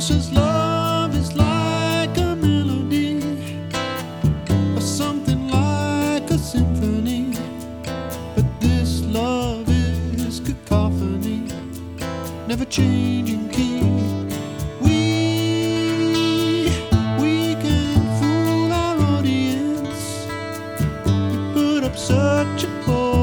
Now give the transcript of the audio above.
says love is like a melody, or something like a symphony. But this love is cacophony, never changing key. We can fool our audience. We put up such a